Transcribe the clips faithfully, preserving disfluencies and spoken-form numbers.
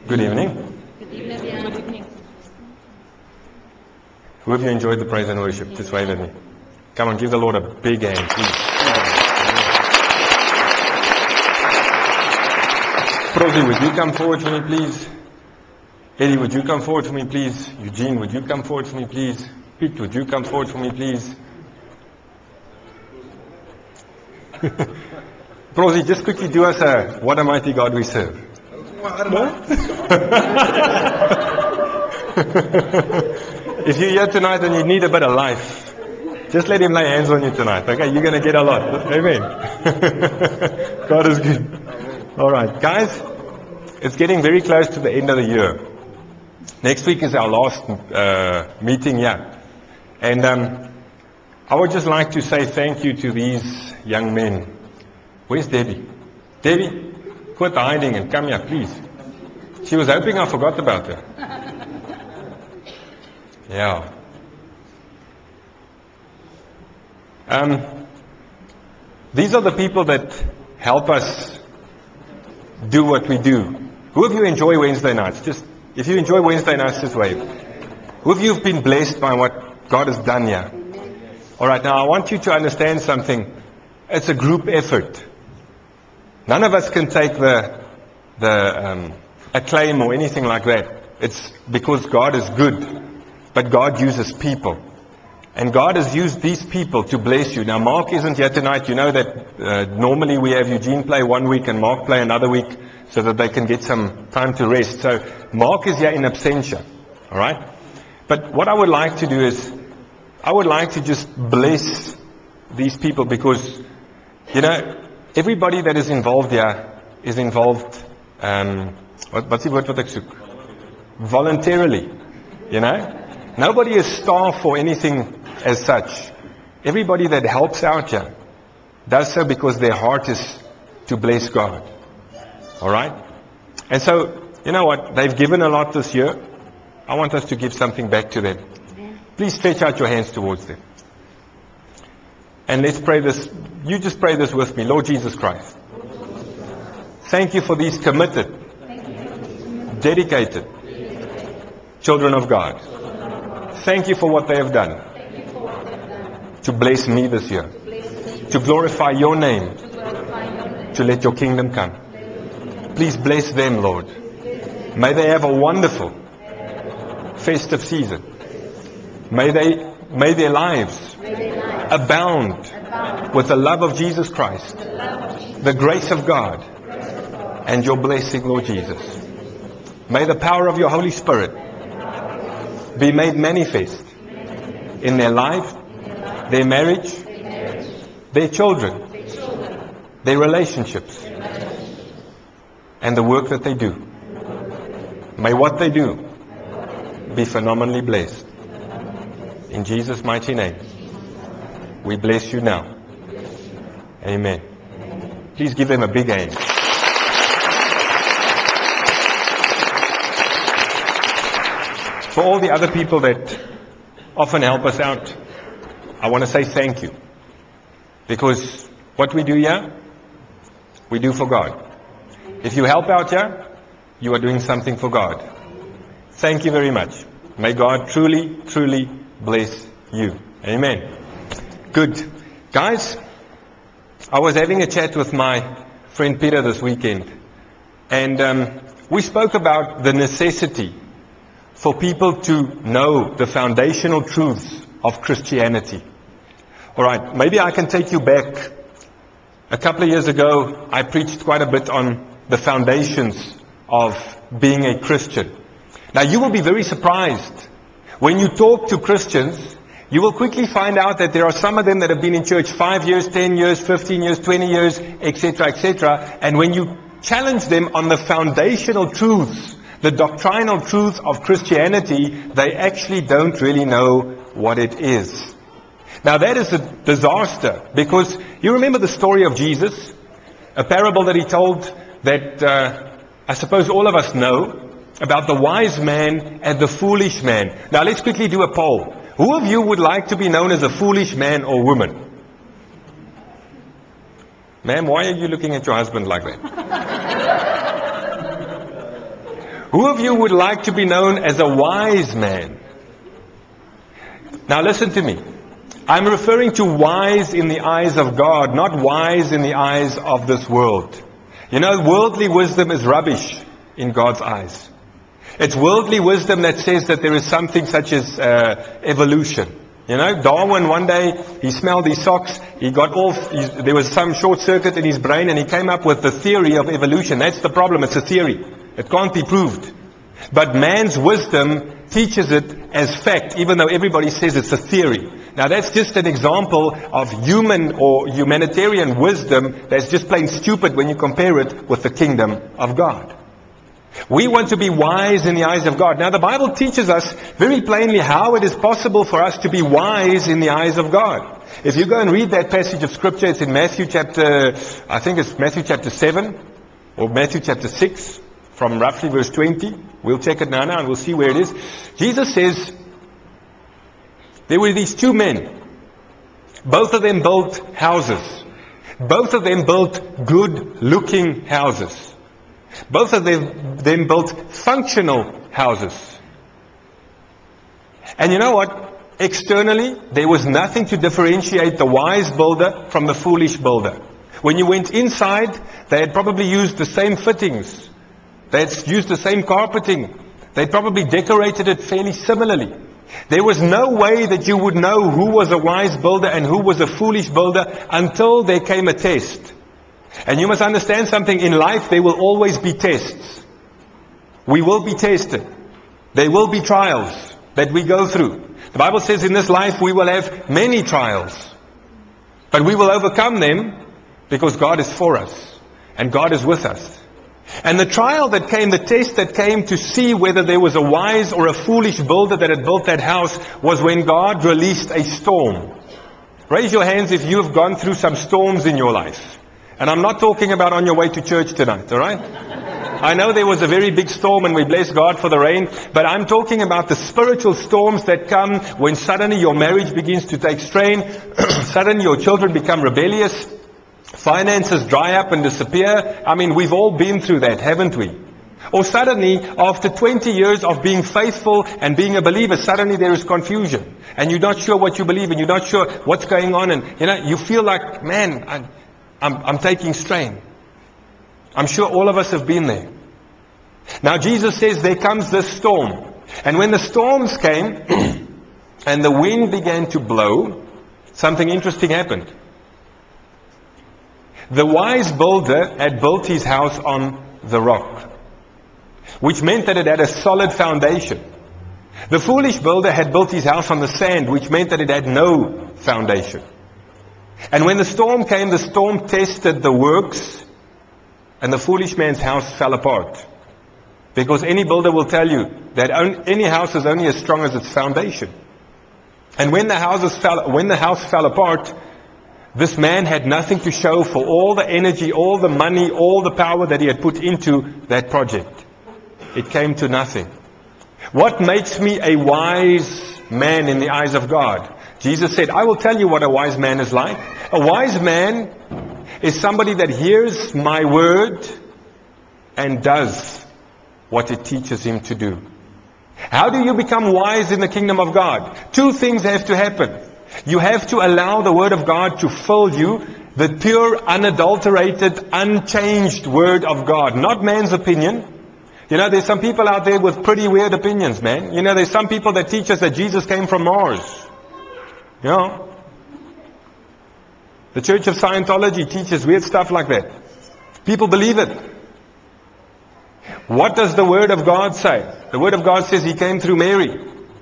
Good evening. Good evening. Who of you enjoyed the praise and worship? Just wave at me. Come on, give the Lord a big hand, please. Prosi, would you come forward for me, please? Eddie, would you come forward for me, please? Eugene, would you come forward for me, please? Pete, would you come forward for me, please? Prosi, just quickly do us a what a mighty God we serve. No? If you're here tonight and you need a bit of life, just let him lay hands on you tonight. Okay, you're going to get a lot. Amen. God is good. All right, guys, it's getting very close to the end of the year. Next week is our last uh, meeting here. And um, I would just like to say thank you to these young men. Where's Debbie? Debbie, quit hiding and come here, please. She was hoping I forgot about her. Yeah. Um, these are the people that help us do what we do. Who of you enjoy Wednesday nights? Just, if you enjoy Wednesday nights, just wave. Who of you have been blessed by what God has done here? All right, now I want you to understand something. It's a group effort. None of us can take the the um, acclaim or anything like that. It's because God is good. But God uses people. And God has used these people to bless you. Now, Mark isn't here tonight. You know that uh, normally we have Eugene play one week and Mark play another week so that they can get some time to rest. So, Mark is here in absentia. All right? But what I would like to do is, I would like to just bless these people because, you know, everybody that is involved here is involved, um, what, what's the word wat ek soek? Voluntarily. You know? Nobody is staff or anything as such. Everybody that helps out here does so because their heart is to bless God. All right? And so, you know what? They've given a lot this year. I want us to give something back to them. Please stretch out your hands towards them. And let's pray this. You just pray this with me. Lord Jesus Christ, thank you for these committed, dedicated children of God. Thank you for what they have done to bless me this year, to glorify your name, to let your kingdom come. Please bless them, Lord. May they have a wonderful festive season. May they, may their lives abound with the love of Jesus Christ, the grace of God, and your blessing, Lord Jesus. May the power of your Holy Spirit be made manifest in their life, their marriage, their children, their relationships, and the work that they do. May what they do be phenomenally blessed. In Jesus' mighty name, we bless you now. Amen. Please give them a big hand. For all the other people that often help us out, I want to say thank you. Because what we do here, we do for God. If you help out here, you are doing something for God. Thank you very much. May God truly, truly bless you. Amen. Good. Guys, I was having a chat with my friend Peter this weekend. And um, we spoke about the necessity for people to know the foundational truths of Christianity. All right, maybe I can take you back. A couple of years ago, I preached quite a bit on the foundations of being a Christian. Now, you will be very surprised. When you talk to Christians, you will quickly find out that there are some of them that have been in church five years, ten years, fifteen years, twenty years, et cetera, et cetera. And when you challenge them on the foundational truths, the doctrinal truths of Christianity, they actually don't really know what it is. Now that is a disaster, because you remember the story of Jesus, a parable that he told that uh, I suppose all of us know, about the wise man and the foolish man. Now let's quickly do a poll. Who of you would like to be known as a foolish man or woman? Ma'am, why are you looking at your husband like that? Who of you would like to be known as a wise man? Now listen to me. I'm referring to wise in the eyes of God, not wise in the eyes of this world. You know, worldly wisdom is rubbish in God's eyes. It's worldly wisdom that says that there is something such as uh, evolution. You know, Darwin one day, he smelled his socks, he got off, he, there was some short circuit in his brain and he came up with the theory of evolution. That's the problem, it's a theory. It can't be proved. But man's wisdom teaches it as fact, even though everybody says it's a theory. Now that's just an example of human or humanitarian wisdom that's just plain stupid when you compare it with the kingdom of God. We want to be wise in the eyes of God. Now the Bible teaches us very plainly how it is possible for us to be wise in the eyes of God. If you go and read that passage of scripture, it's in Matthew chapter, I think it's Matthew chapter seven, or Matthew chapter six, from roughly verse twenty. We'll check it now, now and we'll see where it is. Jesus says, there were these two men. Both of them built houses. Both of them built good-looking houses. Both of them, them built functional houses. And you know what? Externally, there was nothing to differentiate the wise builder from the foolish builder. When you went inside, they had probably used the same fittings. They had used the same carpeting. They probably decorated it fairly similarly. There was no way that you would know who was a wise builder and who was a foolish builder until there came a test. And you must understand something. In life, there will always be tests. We will be tested. There will be trials that we go through. The Bible says in this life we will have many trials. But we will overcome them because God is for us. And God is with us. And the trial that came, the test that came to see whether there was a wise or a foolish builder that had built that house, was when God released a storm. Raise your hands if you have gone through some storms in your life. And I'm not talking about on your way to church tonight, all right? I know there was a very big storm and we bless God for the rain, but I'm talking about the spiritual storms that come when suddenly your marriage begins to take strain, suddenly your children become rebellious, finances dry up and disappear. I mean, we've all been through that, haven't we? Or suddenly, after twenty years of being faithful and being a believer, suddenly there is confusion. And you're not sure what you believe and you're not sure what's going on. And, you know, you feel like, man, I, I'm, I'm taking strain. I'm sure all of us have been there. Now Jesus says there comes this storm. And when the storms came and the wind began to blow, something interesting happened. The wise builder had built his house on the rock, which meant that it had a solid foundation. The foolish builder had built his house on the sand, which meant that it had no foundation. And when the storm came, the storm tested the works, and the foolish man's house fell apart. Because any builder will tell you that any house is only as strong as its foundation. And when the houses fell, when the house fell apart, this man had nothing to show for all the energy, all the money, all the power that he had put into that project. It came to nothing. What makes me a wise man in the eyes of God? Jesus said, I will tell you what a wise man is like. A wise man is somebody that hears my word and does what it teaches him to do. How do you become wise in the kingdom of God? Two things have to happen. You have to allow the word of God to fill you, the pure, unadulterated, unchanged word of God, not man's opinion. You know, there's some people out there with pretty weird opinions, man. You know, there's some people that teach us that Jesus came from Mars. You know, the Church of Scientology teaches weird stuff like that. People believe it. What does the Word of God say? The Word of God says He came through Mary,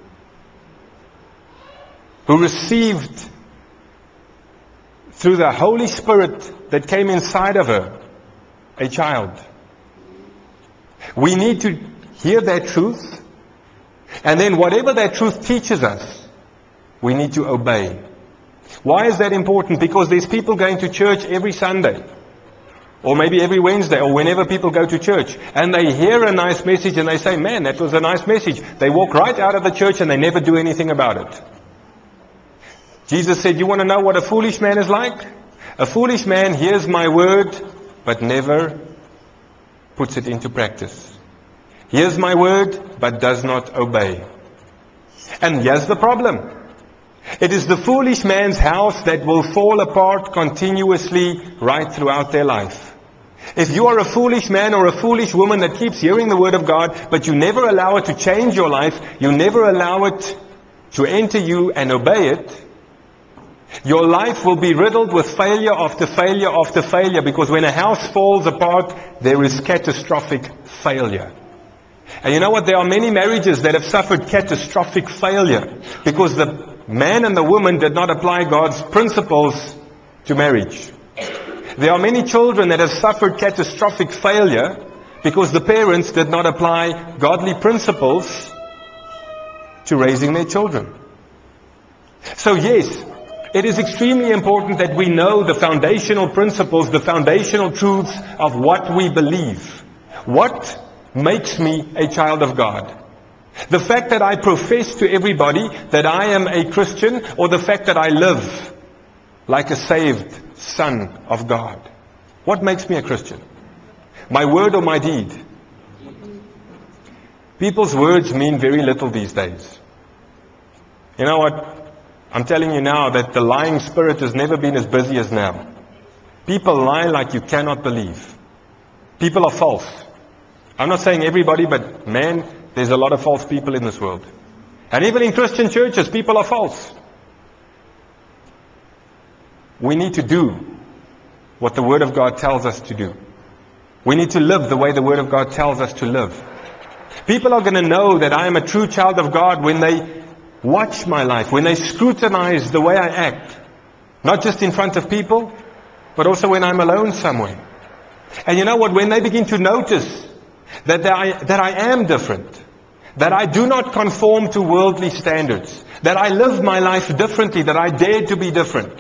who received through the Holy Spirit that came inside of her a child. We need to hear that truth, and then whatever that truth teaches us, we need to obey. Why is that important? Because there's people going to church every Sunday, or maybe every Wednesday, or whenever people go to church, and they hear a nice message and they say, man, that was a nice message. They walk right out of the church and they never do anything about it. Jesus said, you want to know what a foolish man is like? A foolish man hears my word, but never puts it into practice. hears my word, but does not obey. And here's the problem. It is the foolish man's house that will fall apart continuously right throughout their life. If you are a foolish man or a foolish woman that keeps hearing the word of God, but you never allow it to change your life, you never allow it to enter you and obey it, your life will be riddled with failure after failure after failure, because when a house falls apart, there is catastrophic failure. And you know what? There are many marriages that have suffered catastrophic failure because the man and the woman did not apply God's principles to marriage. There are many children that have suffered catastrophic failure because the parents did not apply godly principles to raising their children. So yes, it is extremely important that we know the foundational principles, the foundational truths of what we believe. What makes me a child of God? The fact that I profess to everybody that I am a Christian, or the fact that I live like a saved son of God? What makes me a Christian? My word or my deed? People's words mean very little these days. You know what? I'm telling you now that the lying spirit has never been as busy as now. People lie like you cannot believe. People are false. I'm not saying everybody, but man, there's a lot of false people in this world. And even in Christian churches, people are false. We need to do what the Word of God tells us to do. We need to live the way the Word of God tells us to live. People are going to know that I am a true child of God when they watch my life, when they scrutinize the way I act. Not just in front of people, but also when I'm alone somewhere. And you know what? When they begin to notice that I, that I am different, that I do not conform to worldly standards, that I live my life differently, that I dare to be different,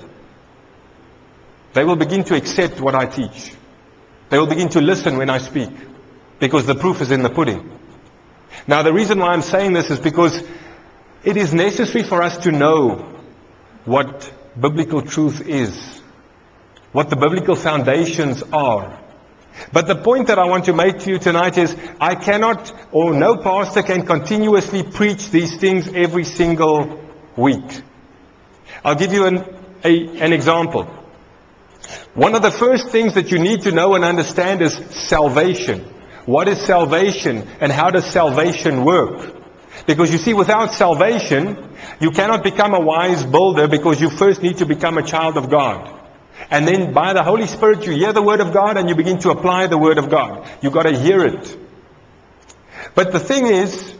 they will begin to accept what I teach. They will begin to listen when I speak, because the proof is in the pudding. Now, the reason why I'm saying this is because it is necessary for us to know what biblical truth is, what the biblical foundations are. But the point that I want to make to you tonight is, I cannot, or no pastor can continuously preach these things every single week. I'll give you an, a, an example. One of the first things that you need to know and understand is salvation. What is salvation, and how does salvation work? Because you see, without salvation, you cannot become a wise builder, because you first need to become a child of God. And then by the Holy Spirit, you hear the Word of God and you begin to apply the Word of God. You've got to hear it. But the thing is,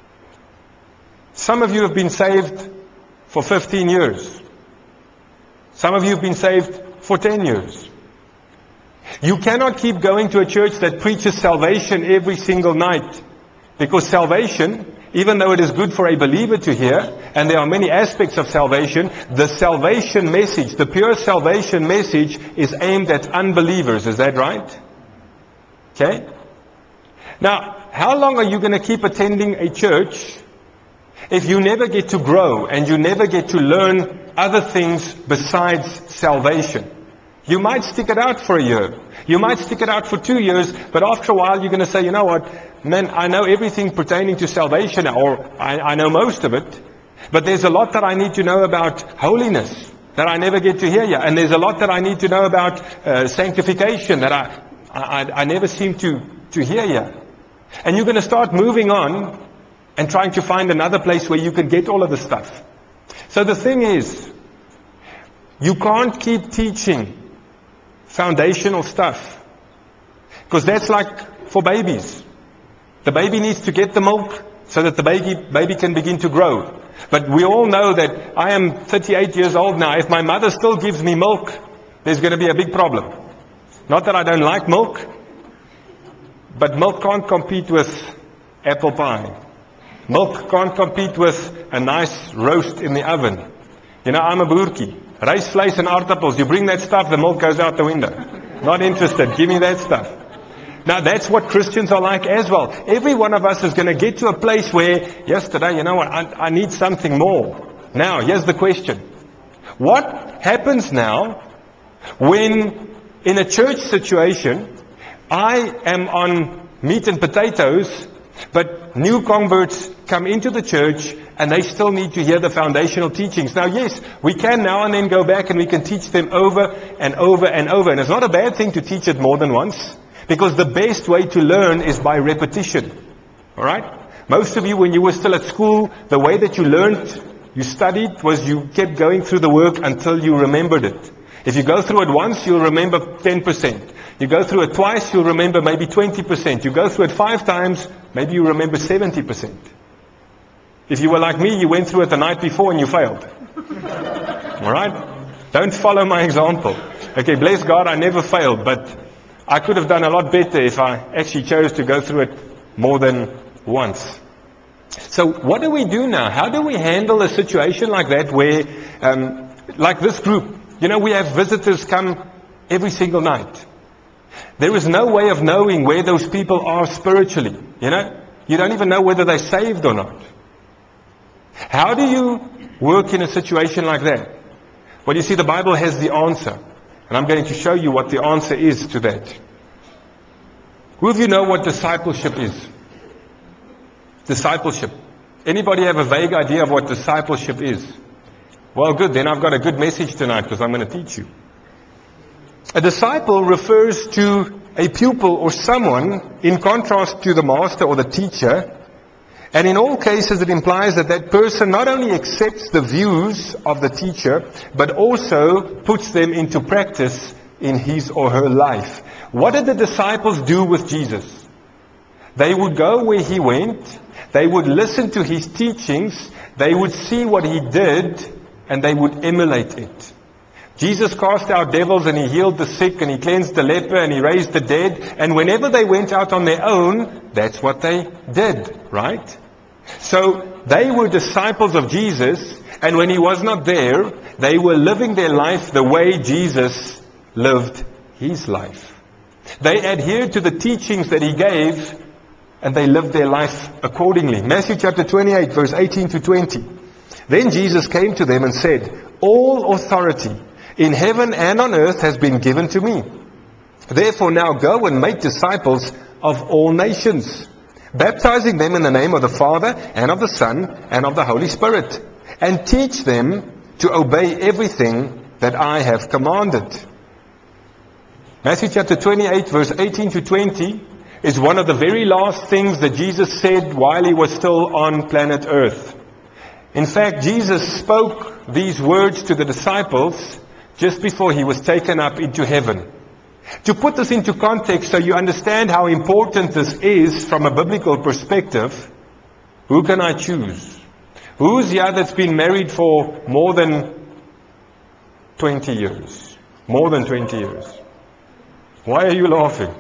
some of you have been saved for fifteen years. Some of you have been saved for ten years. You cannot keep going to a church that preaches salvation every single night. Because salvation, even though it is good for a believer to hear, and there are many aspects of salvation, the salvation message, the pure salvation message, is aimed at unbelievers. Is that right? Okay? Now, how long are you going to keep attending a church if you never get to grow and you never get to learn other things besides salvation? You might stick it out for a year. You might stick it out for two years, but after a while you're going to say, you know what, man, I know everything pertaining to salvation, or I, I know most of it, but there's a lot that I need to know about holiness that I never get to hear yet. And there's a lot that I need to know about uh, sanctification that I, I, I never seem to, to hear yet. And you're going to start moving on and trying to find another place where you can get all of the stuff. So the thing is, you can't keep teaching foundational stuff, because that's like for babies. The baby needs to get the milk so that the baby baby can begin to grow. But we all know that I am thirty-eight years old now. If my mother still gives me milk, there's going to be a big problem. Not that I don't like milk, but milk can't compete with apple pie. Milk can't compete with a nice roast in the oven. You know, I'm a boertjie. Rice, vleis and aardappels. You bring that stuff, the milk goes out the window. Not interested. Give me that stuff. Now, that's what Christians are like as well. Every one of us is going to get to a place where, yesterday, you know what, I, I need something more. Now, here's the question. What happens now when, in a church situation, I am on meat and potatoes, But new converts come into the church and they still need to hear the foundational teachings. Now, yes, we can now and then go back and we can teach them over and over and over. And it's not a bad thing to teach it more than once, because the best way to learn is by repetition. All right? Most of you, when you were still at school, the way that you learned, you studied, was you kept going through the work until you remembered it. If you go through it once, you'll remember ten percent. You go through it twice, you'll remember maybe twenty percent. You go through it five times, maybe you remember seventy percent. If you were like me, you went through it the night before and you failed. All right? Don't follow my example. Okay, bless God, I never failed, but I could have done a lot better if I actually chose to go through it more than once. So what do we do now? How do we handle a situation like that where, um, like this group, you know, we have visitors come every single night. There is no way of knowing where those people are spiritually. You know, you don't even know whether they're saved or not. How do you work in a situation like that? Well, you see, the Bible has the answer. And I'm going to show you what the answer is to that. Who of you know what discipleship is? Discipleship. Anybody have a vague idea of what discipleship is? Well, good. Then I've got a good message tonight because I'm going to teach you. A disciple refers to a pupil or someone in contrast to the master or the teacher. And in all cases, it implies that that person not only accepts the views of the teacher, but also puts them into practice in his or her life. What did the disciples do with Jesus? They would go where he went. They would listen to his teachings. They would see what he did, and they would emulate it. Jesus cast out devils and he healed the sick and he cleansed the leper and he raised the dead. And whenever they went out on their own, that's what they did, right? So they were disciples of Jesus, and when he was not there, they were living their life the way Jesus lived his life. They adhered to the teachings that he gave, and they lived their life accordingly. Matthew chapter twenty-eight, verse eighteen to twenty. Then Jesus came to them and said, "All authority in heaven and on earth has been given to me. Therefore now go and make disciples of all nations, baptizing them in the name of the Father and of the Son and of the Holy Spirit, and teach them to obey everything that I have commanded." Matthew chapter twenty-eight, verse eighteen to twenty is one of the very last things that Jesus said while he was still on planet Earth. In fact, Jesus spoke these words to the disciples just before he was taken up into heaven. To put this into context so you understand how important this is from a biblical perspective, who can I choose? Who's here that's been married for more than twenty years? More than twenty years. Why are you laughing?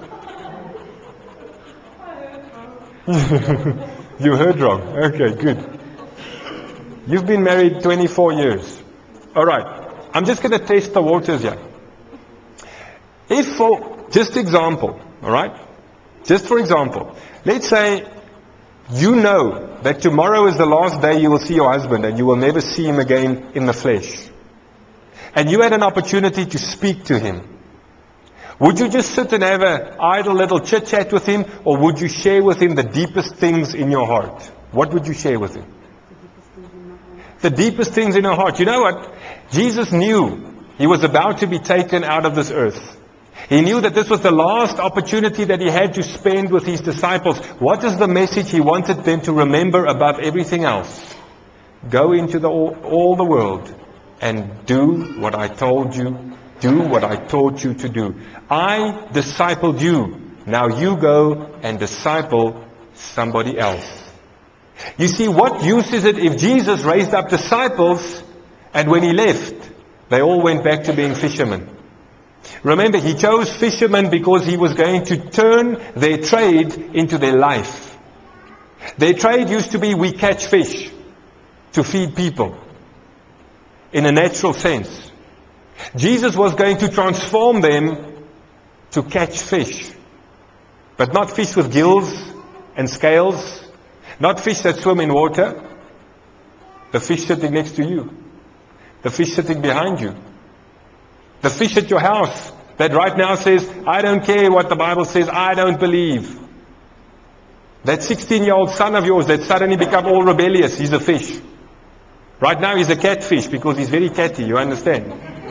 You heard wrong. Okay, good. You've been married twenty-four years. All right. I'm just going to test the waters here. If for, just example, all right? Just for example, let's say you know that tomorrow is the last day you will see your husband and you will never see him again in the flesh. And you had an opportunity to speak to him. Would you just sit and have an idle little chit-chat with him, or would you share with him the deepest things in your heart? What would you share with him? The deepest things in your heart. You know what? Jesus knew he was about to be taken out of this earth. He knew that this was the last opportunity that he had to spend with his disciples. What is the message he wanted them to remember above everything else? Go into the, all, all the world and do what I told you. Do what I taught you to do. I discipled you. Now you go and disciple somebody else. You see, what use is it if Jesus raised up disciples and when he left, they all went back to being fishermen? Remember, he chose fishermen because he was going to turn their trade into their life. Their trade used to be, we catch fish to feed people in a natural sense. Jesus was going to transform them to catch fish. But not fish with gills and scales. Not fish that swim in water. The fish sitting next to you. The fish sitting behind you. The fish at your house that right now says, I don't care what the Bible says, I don't believe. That sixteen-year-old son of yours that suddenly become all rebellious, he's a fish. Right now he's a catfish because he's very catty, you understand?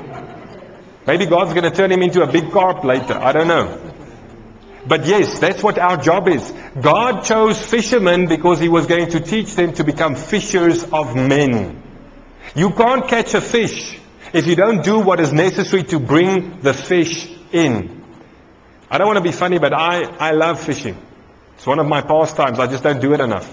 Maybe God's going to turn him into a big carp later, I don't know. But yes, that's what our job is. God chose fishermen because He was going to teach them to become fishers of men. You can't catch a fish if you don't do what is necessary to bring the fish in. I don't want to be funny, but I, I love fishing. It's one of my pastimes. I just don't do it enough.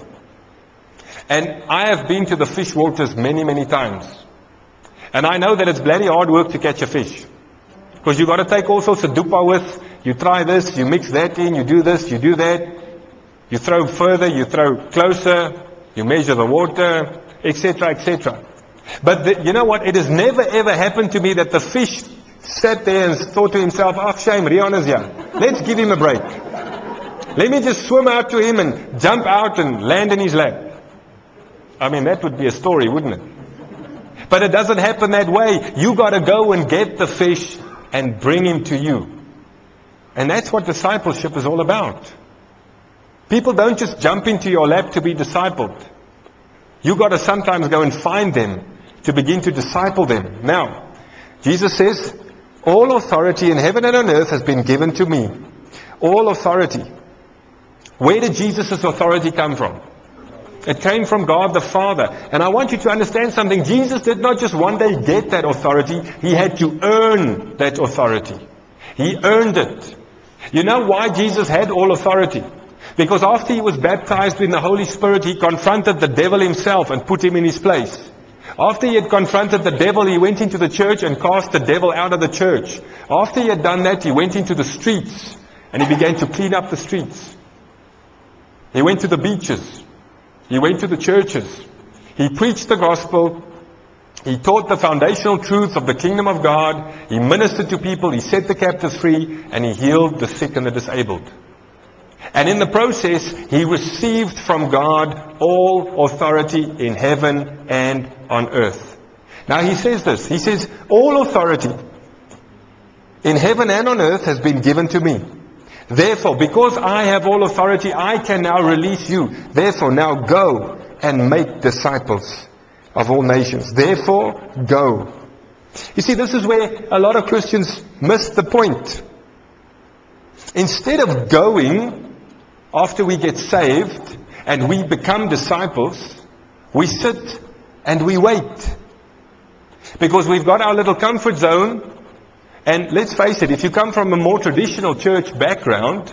And I have been to the fish waters many, many times. And I know that it's bloody hard work to catch a fish. Because you've got to take all sorts of dupa with. You try this, you mix that in, you do this, you do that. You throw further, you throw closer, you measure the water, et cetera, et cetera. But the, you know what? It has never ever happened to me that the fish sat there and thought to himself, "Ah, shame, Rion is here. Let's give him a break. Let me just swim out to him and jump out and land in his lap." I mean, that would be a story, wouldn't it? But it doesn't happen that way. You got to go and get the fish and bring him to you. And that's what discipleship is all about. People don't just jump into your lap to be discipled. You got to sometimes go and find them to begin to disciple them. Now, Jesus says, all authority in heaven and on earth has been given to me. All authority. Where did Jesus' authority come from? It came from God the Father. And I want you to understand something. Jesus did not just one day get that authority. He had to earn that authority. He earned it. You know why Jesus had all authority? Because after He was baptized with the Holy Spirit, He confronted the devil himself and put him in his place. After He had confronted the devil, He went into the church and cast the devil out of the church. After He had done that, He went into the streets and He began to clean up the streets. He went to the beaches. He went to the churches. He preached the gospel. He taught the foundational truths of the kingdom of God. He ministered to people. He set the captives free. And He healed the sick and the disabled. And in the process, He received from God all authority in heaven and on earth. Now He says this. He says, all authority in heaven and on earth has been given to me. Therefore, because I have all authority, I can now release you. Therefore, now go and make disciples of all nations. Therefore, go. You see, this is where a lot of Christians miss the point. Instead of going after we get saved and we become disciples, we sit and we wait. Because we've got our little comfort zone. And let's face it, if you come from a more traditional church background,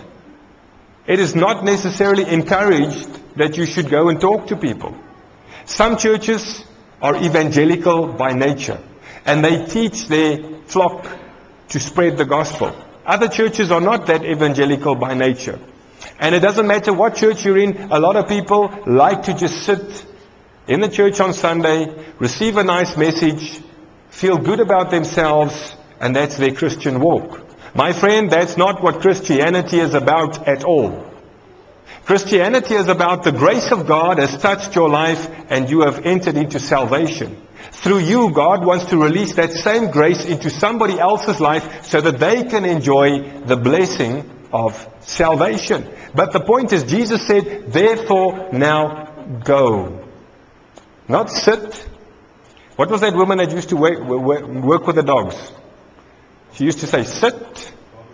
it is not necessarily encouraged that you should go and talk to people. Some churches are evangelical by nature, and they teach their flock to spread the gospel. Other churches are not that evangelical by nature. And it doesn't matter what church you're in, a lot of people like to just sit in the church on Sunday, receive a nice message, feel good about themselves, and that's their Christian walk. My friend, that's not what Christianity is about at all. Christianity is about the grace of God has touched your life and you have entered into salvation. Through you, God wants to release that same grace into somebody else's life so that they can enjoy the blessing of salvation. But the point is, Jesus said, therefore now go. Not sit. What was that woman that used to work, work with the dogs? She used to say, sit.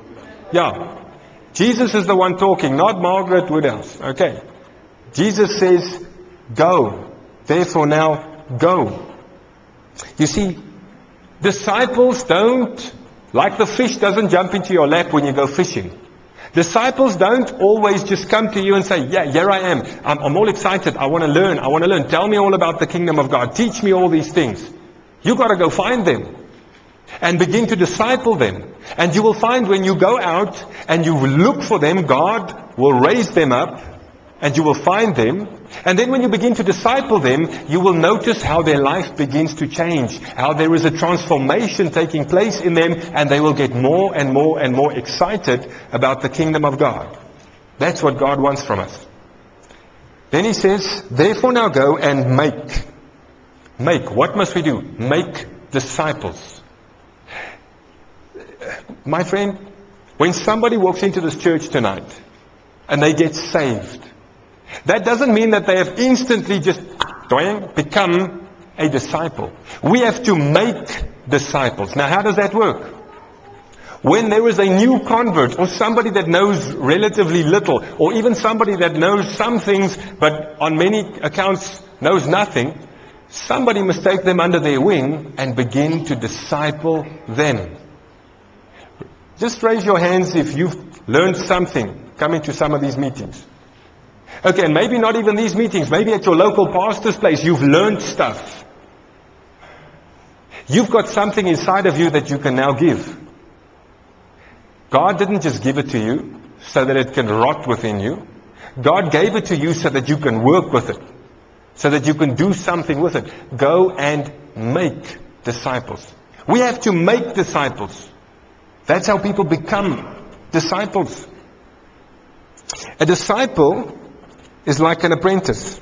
Yeah. Jesus is the one talking, not Margaret Woodhouse. Okay. Jesus says, go. Therefore now, go. You see, disciples don't, like the fish doesn't jump into your lap when you go fishing. Disciples don't always just come to you and say, yeah, here I am. I'm, I'm all excited. I want to learn. I want to learn. Tell me all about the kingdom of God. Teach me all these things. You've got to go find them and begin to disciple them. And you will find when you go out and you look for them, God will raise them up and you will find them. And then when you begin to disciple them, you will notice how their life begins to change, how there is a transformation taking place in them, and they will get more and more and more excited about the kingdom of God. That's what God wants from us. Then He says, therefore now go and make. Make. What must we do? Make disciples. My friend, when somebody walks into this church tonight and they get saved, That doesn't mean that they have instantly just doing, become a disciple. We have to make disciples. Now, how does that work? When there is a new convert, or somebody that knows relatively little, or even somebody that knows some things, but on many accounts knows nothing, somebody must take them under their wing and begin to disciple them. Just raise your hands if you've learned something coming to some of these meetings. Okay, and maybe not even these meetings, maybe at your local pastor's place, you've learned stuff. You've got something inside of you that you can now give. God didn't just give it to you so that it can rot within you. God gave it to you so that you can work with it, so that you can do something with it. Go and make disciples. We have to make disciples. That's how people become disciples. A disciple is like an apprentice.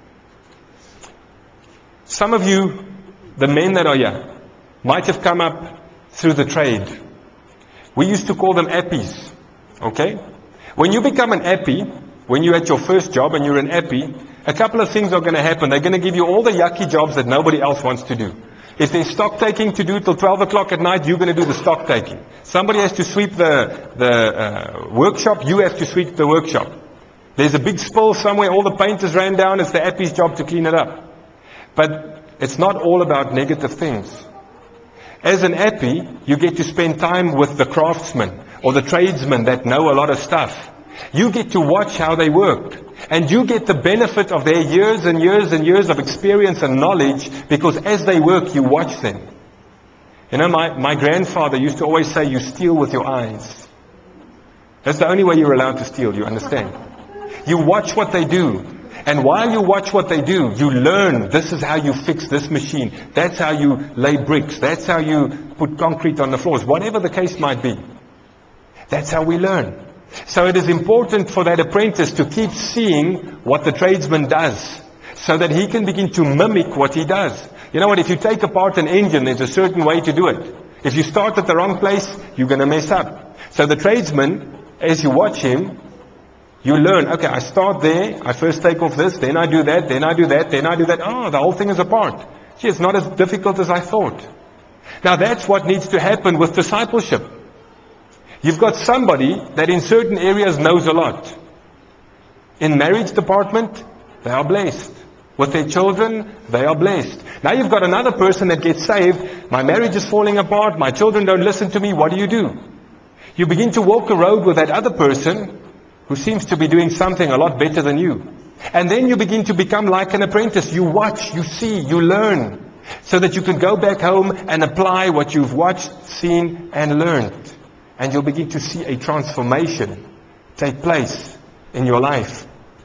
Some of you, the men that are here, might have come up through the trade. We used to call them appies. Okay? When you become an appy, when you're at your first job and you're an appy, a couple of things are going to happen. They're going to give you all the yucky jobs that nobody else wants to do. If there's stock taking to do till twelve o'clock at night, you're going to do the stock taking. Somebody has to sweep the, the uh, workshop, you have to sweep the workshop. There's a big spill somewhere, all the paint has ran down, it's the appy's job to clean it up. But it's not all about negative things. As an appy, you get to spend time with the craftsmen or the tradesmen that know a lot of stuff. You get to watch how they work. And you get the benefit of their years and years and years of experience and knowledge, because as they work, you watch them. You know, my, my grandfather used to always say, you steal with your eyes. That's the only way you're allowed to steal, you understand? You watch what they do. And while you watch what they do, you learn, this is how you fix this machine. That's how you lay bricks. That's how you put concrete on the floors. Whatever the case might be. That's how we learn. So it is important for that apprentice to keep seeing what the tradesman does, so that he can begin to mimic what he does. You know what, if you take apart an engine, there's a certain way to do it. If you start at the wrong place, you're going to mess up. So the tradesman, as you watch him, you learn, okay, I start there, I first take off this, then I do that, then I do that, then I do that. Oh, the whole thing is apart. Gee, it's not as difficult as I thought. Now that's what needs to happen with discipleship. You've got somebody that in certain areas knows a lot. In marriage department, they are blessed. With their children, they are blessed. Now you've got another person that gets saved. My marriage is falling apart. My children don't listen to me. What do you do? You begin to walk a road with that other person who seems to be doing something a lot better than you. And then you begin to become like an apprentice. You watch, you see, you learn, so that you can go back home and apply what you've watched, seen, and learned. And you'll begin to see a transformation take place in your life.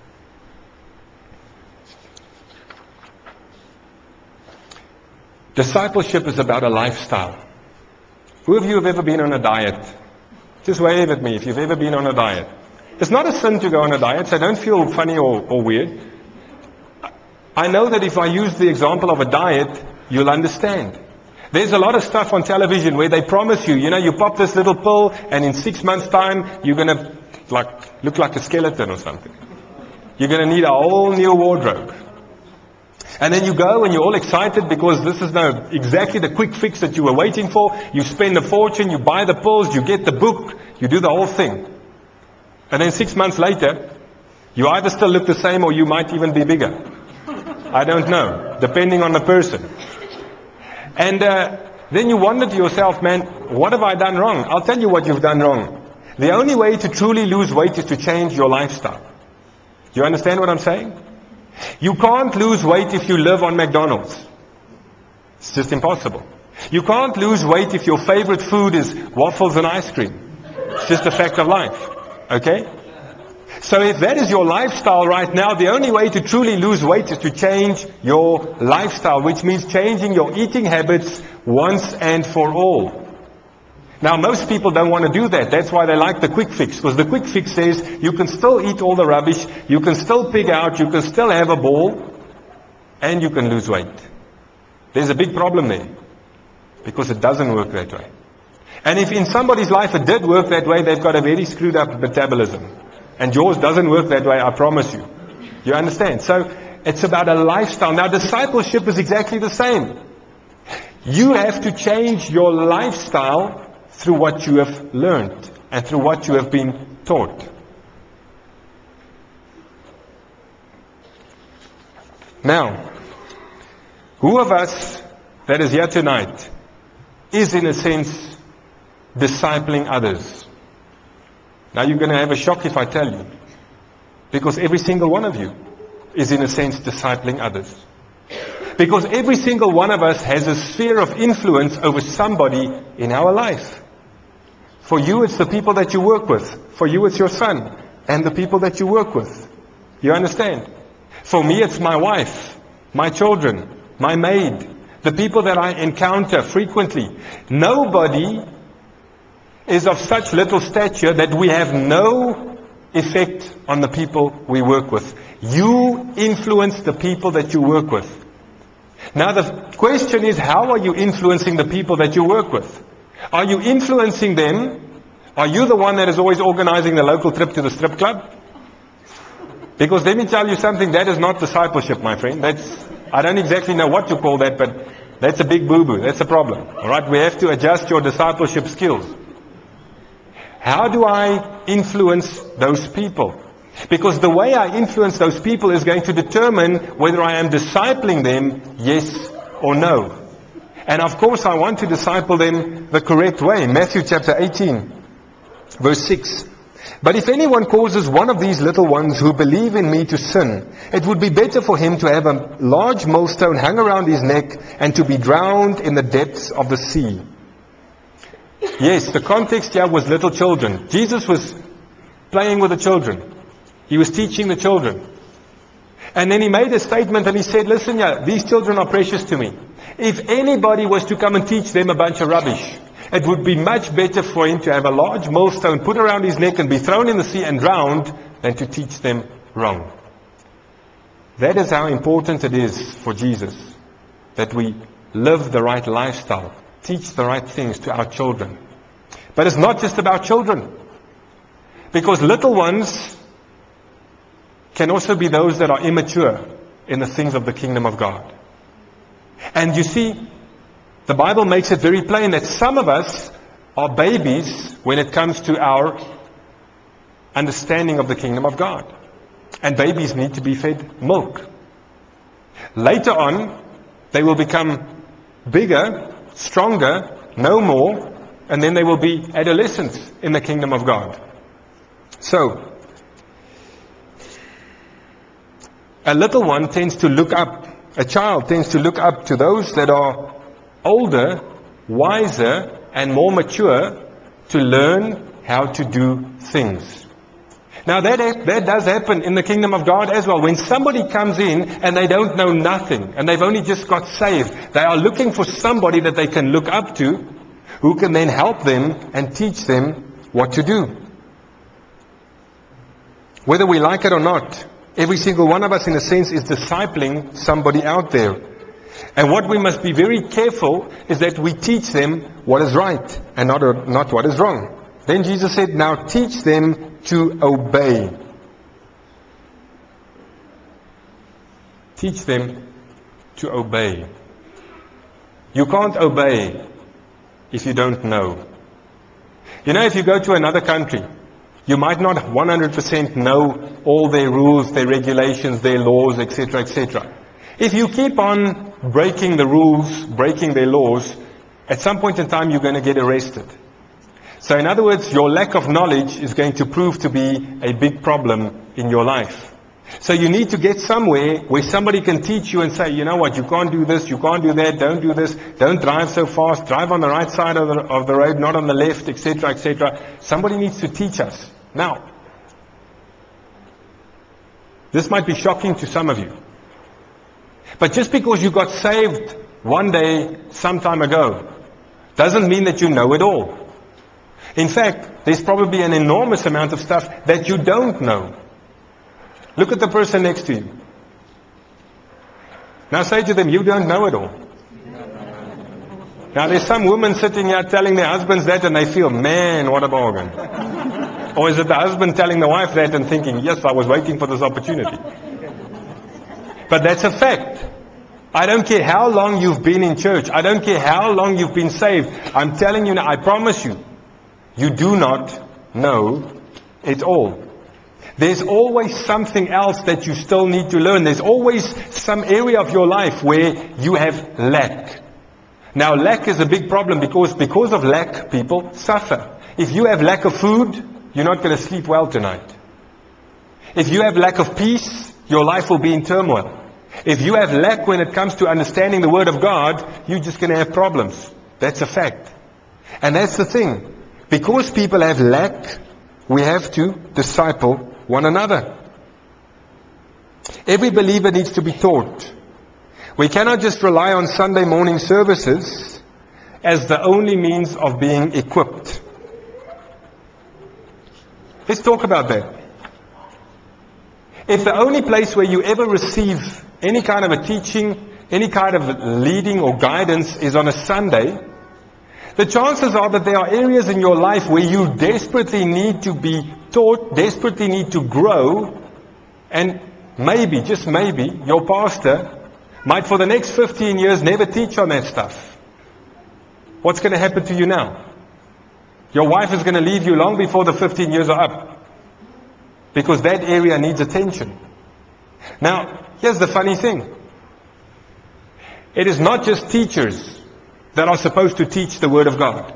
Discipleship is about a lifestyle. Who of you have ever been on a diet? Just wave at me if you've ever been on a diet. It's not a sin to go on a diet, so don't feel funny or, or weird. I know that if I use the example of a diet, you'll understand. There's a lot of stuff on television where they promise you, you know, you pop this little pill and in six months' time, you're going to like look like a skeleton or something. You're going to need a whole new wardrobe. And then you go and you're all excited because this is now exactly the quick fix that you were waiting for. You spend a fortune, you buy the pills, you get the book, you do the whole thing. And then six months later, you either still look the same or you might even be bigger. I don't know, depending on the person. And uh, then you wonder to yourself, man, what have I done wrong? I'll tell you what you've done wrong. The only way to truly lose weight is to change your lifestyle. Do you understand what I'm saying? You can't lose weight if you live on McDonald's. It's just impossible. You can't lose weight if your favorite food is waffles and ice cream. It's just a fact of life. Okay? So if that is your lifestyle right now, the only way to truly lose weight is to change your lifestyle, which means changing your eating habits once and for all. Now, most people don't want to do that. That's why they like the quick fix, because the quick fix says you can still eat all the rubbish, you can still pig out, you can still have a ball, and you can lose weight. There's a big problem there, because it doesn't work that way. And if in somebody's life it did work that way, they've got a very screwed up metabolism. And yours doesn't work that way, I promise you. You understand? So it's about a lifestyle. Now discipleship is exactly the same. You have to change your lifestyle through what you have learned and through what you have been taught. Now, who of us that is here tonight is in a sense discipling others? Now you're going to have a shock if I tell you. Because every single one of you is in a sense discipling others. Because every single one of us has a sphere of influence over somebody in our life. For you it's the people that you work with. For you it's your son and the people that you work with. You understand? For me it's my wife, my children, my maid, the people that I encounter frequently. Nobody is of such little stature that we have no effect on the people we work with. You influence the people that you work with. Now the question is, how are you influencing the people that you work with? Are you influencing them? Are you the one that is always organizing the local trip to the strip club? Because let me tell you something, that is not discipleship, my friend. That's, I don't exactly know what to call that, but that's a big boo-boo. That's a problem. All right, we have to adjust your discipleship skills. How do I influence those people? Because the way I influence those people is going to determine whether I am discipling them, yes or no. And of course I want to disciple them the correct way. Matthew chapter eighteen, verse six. But if anyone causes one of these little ones who believe in me to sin, it would be better for him to have a large millstone hung around his neck and to be drowned in the depths of the sea. Yes, the context here was little children. Jesus was playing with the children. He was teaching the children. And then he made a statement and he said, listen, yeah, these children are precious to me. If anybody was to come and teach them a bunch of rubbish, it would be much better for him to have a large millstone put around his neck and be thrown in the sea and drowned than to teach them wrong. That is how important it is for Jesus that we live the right lifestyle, teach the right things to our children. But it's not just about children. Because little ones can also be those that are immature in the things of the kingdom of God. And you see, the Bible makes it very plain that some of us are babies when it comes to our understanding of the kingdom of God. And babies need to be fed milk. Later on, they will become bigger, stronger, know more, and then they will be adolescents in the kingdom of God. So, a little one tends to look up, a child tends to look up to those that are older, wiser, and more mature to learn how to do things. Now that, that does happen in the kingdom of God as well. When somebody comes in and they don't know nothing, and they've only just got saved, they are looking for somebody that they can look up to, who can then help them and teach them what to do. Whether we like it or not, every single one of us in a sense is discipling somebody out there. And what we must be very careful is that we teach them what is right and not, not what is wrong. Then Jesus said, now teach them to obey. Teach them to obey. You can't obey if you don't know. You know, if you go to another country, you might not one hundred percent know all their rules, their regulations, their laws, et cetera, et cetera. If you keep on breaking the rules, breaking their laws, at some point in time you're going to get arrested. So in other words, your lack of knowledge is going to prove to be a big problem in your life. So you need to get somewhere where somebody can teach you and say, you know what, you can't do this, you can't do that, don't do this, don't drive so fast, drive on the right side of the, of the road, not on the left, et cetera, et cetera. Somebody needs to teach us. Now, this might be shocking to some of you. But just because you got saved one day, some time ago, doesn't mean that you know it all. In fact, there's probably an enormous amount of stuff that you don't know. Look at the person next to you. Now say to them, you don't know it all. Now there's some women sitting here telling their husbands that and they feel, man, what a bargain. Or is it the husband telling the wife that and thinking, yes, I was waiting for this opportunity. But that's a fact. I don't care how long you've been in church. I don't care how long you've been saved. I'm telling you now, I promise you, you do not know it all. There's always something else that you still need to learn. There's always some area of your life where you have lack. Now, lack is a big problem because because of lack, people suffer. If you have lack of food, you're not going to sleep well tonight. If you have lack of peace, your life will be in turmoil. If you have lack when it comes to understanding the Word of God, you're just going to have problems. That's a fact. And that's the thing. Because people have lack, we have to disciple one another. Every believer needs to be taught. We cannot just rely on Sunday morning services as the only means of being equipped. Let's talk about that. If the only place where you ever receive any kind of a teaching, any kind of leading or guidance is on a Sunday, the chances are that there are areas in your life where you desperately need to be taught, desperately need to grow, and maybe, just maybe, your pastor might for the next fifteen years never teach on that stuff. What's going to happen to you now? Your wife is going to leave you long before the fifteen years are up. Because that area needs attention. Now, here's the funny thing. It is not just teachers that are supposed to teach the Word of God.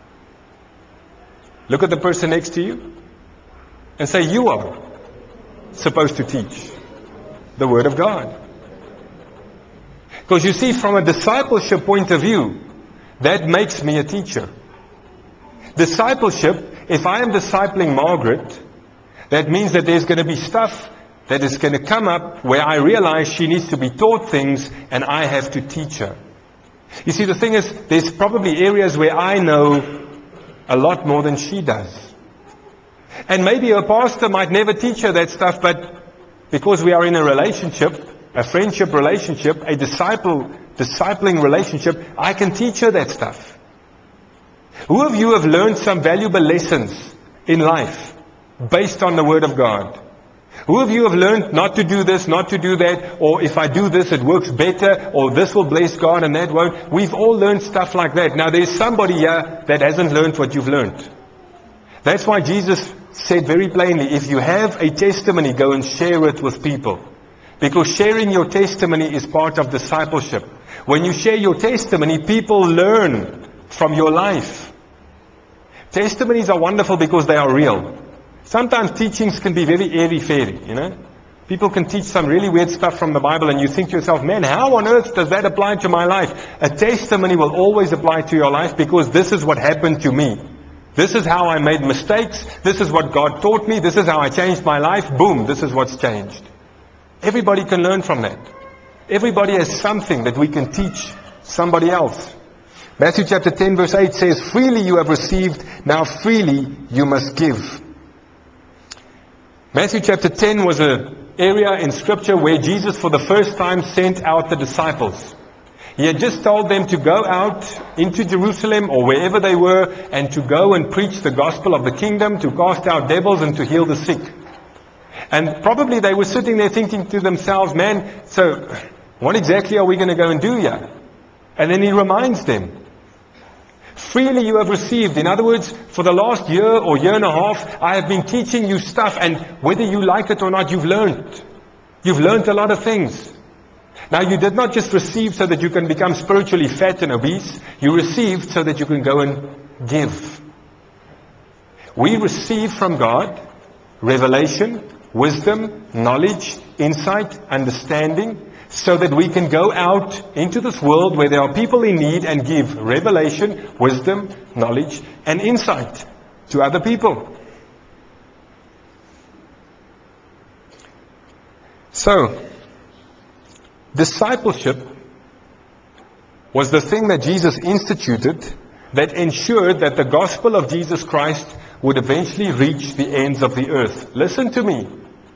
Look at the person next to you and say, you are supposed to teach the Word of God. Because you see, from a discipleship point of view, that makes me a teacher. Discipleship, if I am discipling Margaret, that means that there's going to be stuff that is going to come up where I realize she needs to be taught things and I have to teach her. You see, the thing is, there's probably areas where I know a lot more than she does. And maybe her pastor might never teach her that stuff, but because we are in a relationship, a friendship relationship, a disciple, discipling relationship, I can teach her that stuff. Who of you have learned some valuable lessons in life based on the Word of God? Who of you have learned not to do this, not to do that, or if I do this, it works better, or this will bless God and that won't? We've all learned stuff like that. Now, there's somebody here that hasn't learned what you've learned. That's why Jesus said very plainly, if you have a testimony, go and share it with people. Because sharing your testimony is part of discipleship. When you share your testimony, people learn from your life. Testimonies are wonderful because they are real. Sometimes teachings can be very airy-fairy, you know. People can teach some really weird stuff from the Bible and you think to yourself, man, how on earth does that apply to my life? A testimony will always apply to your life because this is what happened to me. This is how I made mistakes. This is what God taught me. This is how I changed my life. Boom, this is what's changed. Everybody can learn from that. Everybody has something that we can teach somebody else. Matthew chapter ten verse eight says, freely you have received, now freely you must give. Matthew chapter ten was an area in Scripture where Jesus for the first time sent out the disciples. He had just told them to go out into Jerusalem or wherever they were and to go and preach the gospel of the kingdom, to cast out devils and to heal the sick. And probably they were sitting there thinking to themselves, man, so what exactly are we going to go and do here? And then he reminds them, freely you have received. In other words, for the last year or year and a half, I have been teaching you stuff, and whether you like it or not, you've learned. You've learned a lot of things. Now, you did not just receive so that you can become spiritually fat and obese. You received so that you can go and give. We receive from God revelation, wisdom, knowledge, insight, understanding, so that we can go out into this world where there are people in need and give revelation, wisdom, knowledge, and insight to other people. So, discipleship was the thing that Jesus instituted that ensured that the gospel of Jesus Christ would eventually reach the ends of the earth. Listen to me.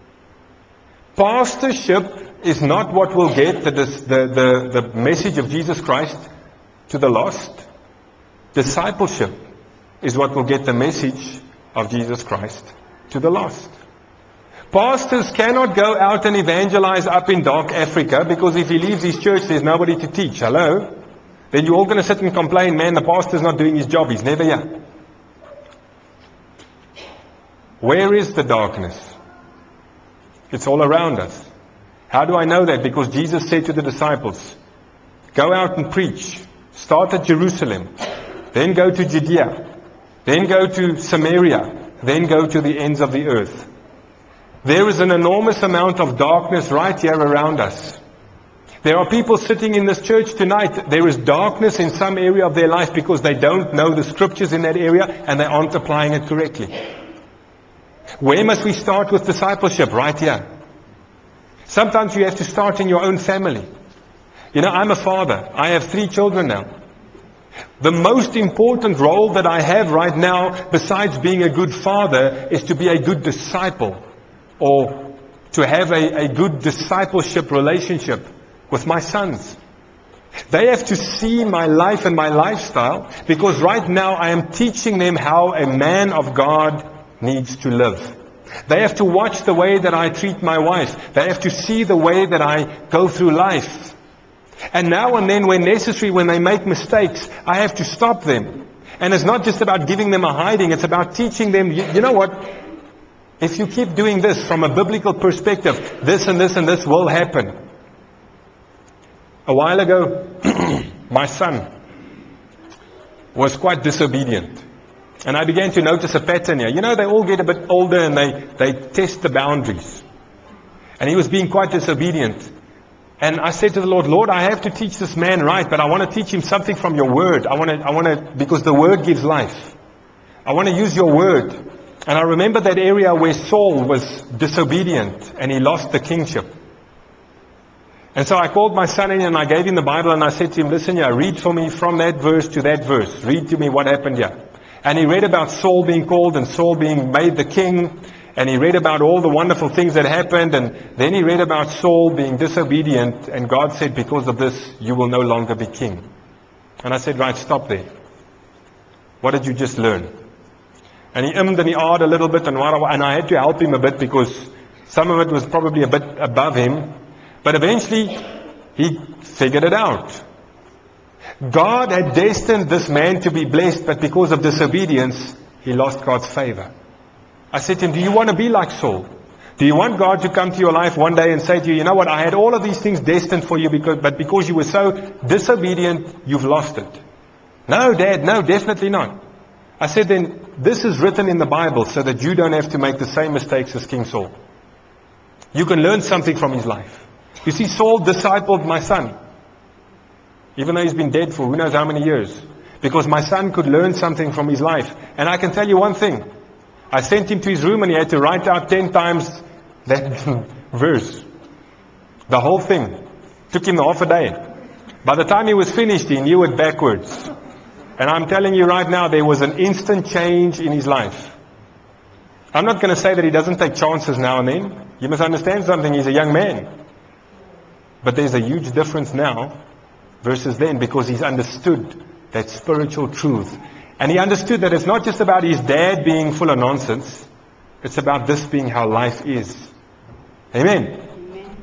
Pastorship is not what will get the, the, the, the message of Jesus Christ to the lost. Discipleship is what will get the message of Jesus Christ to the lost. Pastors cannot go out and evangelize up in dark Africa, because if he leaves his church, there's nobody to teach. Hello? Then you're all going to sit and complain, man, the pastor's not doing his job. He's never here. Where is the darkness? It's all around us. How do I know that? Because Jesus said to the disciples, go out and preach. Start at Jerusalem. Then go to Judea. Then go to Samaria. Then go to the ends of the earth. There is an enormous amount of darkness right here around us. There are people sitting in this church tonight. There is darkness in some area of their life because they don't know the scriptures in that area and they aren't applying it correctly. Where must we start with discipleship? Right here. Sometimes you have to start in your own family. You know, I'm a father. I have three children now. The most important role that I have right now, besides being a good father, is to be a good disciple, or to have a, a good discipleship relationship with my sons. They have to see my life and my lifestyle, because right now I am teaching them how a man of God needs to live. They have to watch the way that I treat my wife. They have to see the way that I go through life. And now and then, when necessary, when they make mistakes, I have to stop them. And it's not just about giving them a hiding. It's about teaching them, you, you know what? If you keep doing this from a biblical perspective, this and this and this will happen. A while ago, my son was quite disobedient. And I began to notice a pattern here. You know, they all get a bit older and they, they test the boundaries. And he was being quite disobedient. And I said to the Lord, Lord, I have to teach this man right, but I want to teach him something from your word. I want to, I want to, because the word gives life. I want to use your word. And I remember that area where Saul was disobedient and he lost the kingship. And so I called my son in and I gave him the Bible and I said to him, listen here, read for me from that verse to that verse. Read to me what happened here. And he read about Saul being called and Saul being made the king. And he read about all the wonderful things that happened. And then he read about Saul being disobedient. And God said, because of this, you will no longer be king. And I said, right, stop there. What did you just learn? And he ummed and he ahed a little bit. And, and I had to help him a bit because some of it was probably a bit above him. But eventually, he figured it out. God had destined this man to be blessed, but because of disobedience, he lost God's favor. I said to him, do you want to be like Saul? Do you want God to come to your life one day and say to you, you know what, I had all of these things destined for you, because, but because you were so disobedient, you've lost it. No, Dad, no, definitely not. I said, then, this is written in the Bible so that you don't have to make the same mistakes as King Saul. You can learn something from his life. You see, Saul discipled my son. Even though he's been dead for who knows how many years. Because my son could learn something from his life. And I can tell you one thing. I sent him to his room and he had to write out ten times that verse. The whole thing. Took him half a day. By the time he was finished, he knew it backwards. And I'm telling you right now, there was an instant change in his life. I'm not going to say that he doesn't take chances now and then. You must understand something. He's a young man. But there's a huge difference now versus then, because he's understood that spiritual truth. And he understood that it's not just about his dad being full of nonsense. It's about this being how life is. Amen. Amen.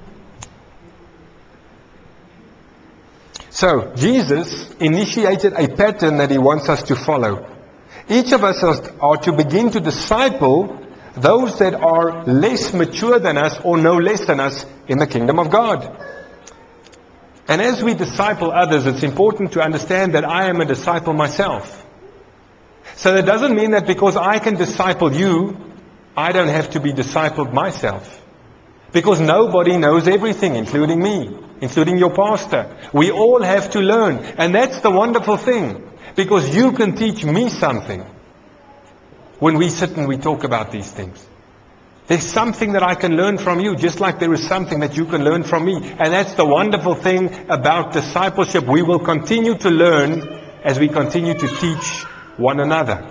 So, Jesus initiated a pattern that he wants us to follow. Each of us are to begin to disciple those that are less mature than us or no less than us in the kingdom of God. And as we disciple others, it's important to understand that I am a disciple myself. So that doesn't mean that because I can disciple you, I don't have to be discipled myself. Because nobody knows everything, including me, including your pastor. We all have to learn. And that's the wonderful thing. Because you can teach me something when we sit and we talk about these things. There's something that I can learn from you, just like there is something that you can learn from me. And that's the wonderful thing about discipleship. We will continue to learn as we continue to teach one another.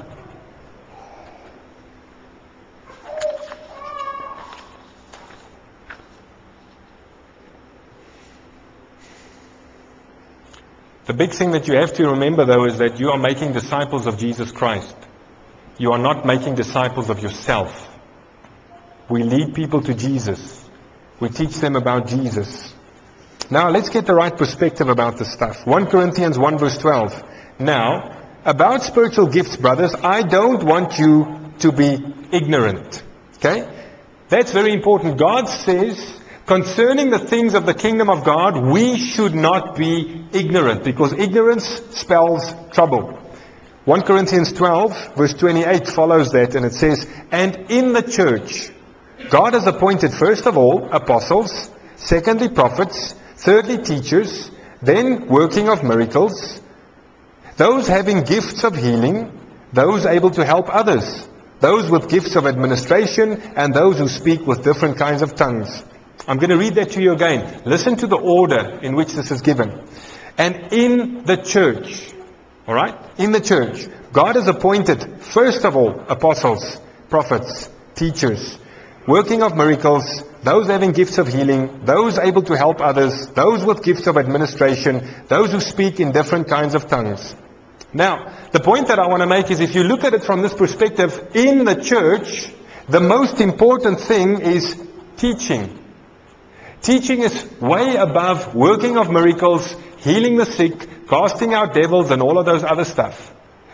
The big thing that you have to remember, though, is that you are making disciples of Jesus Christ. You are not making disciples of yourself. We lead people to Jesus. We teach them about Jesus. Now, let's get the right perspective about this stuff. First Corinthians one verse twelve. Now, about spiritual gifts, brothers, I don't want you to be ignorant. Okay? That's very important. God says, concerning the things of the kingdom of God, we should not be ignorant, because ignorance spells trouble. First Corinthians twelve, verse twenty-eight follows that, and it says, and in the church, God has appointed first of all apostles, secondly prophets, thirdly teachers, then working of miracles, those having gifts of healing, those able to help others, those with gifts of administration, and those who speak with different kinds of tongues. I'm going to read that to you again. Listen to the order in which this is given. And in the church, all right, in the church, God has appointed first of all apostles, prophets, teachers, working of miracles, those having gifts of healing, those able to help others, those with gifts of administration, those who speak in different kinds of tongues. Now, the point that I want to make is, if you look at it from this perspective, in the church, the most important thing is teaching. Teaching is way above working of miracles, healing the sick, casting out devils, and all of those other stuff.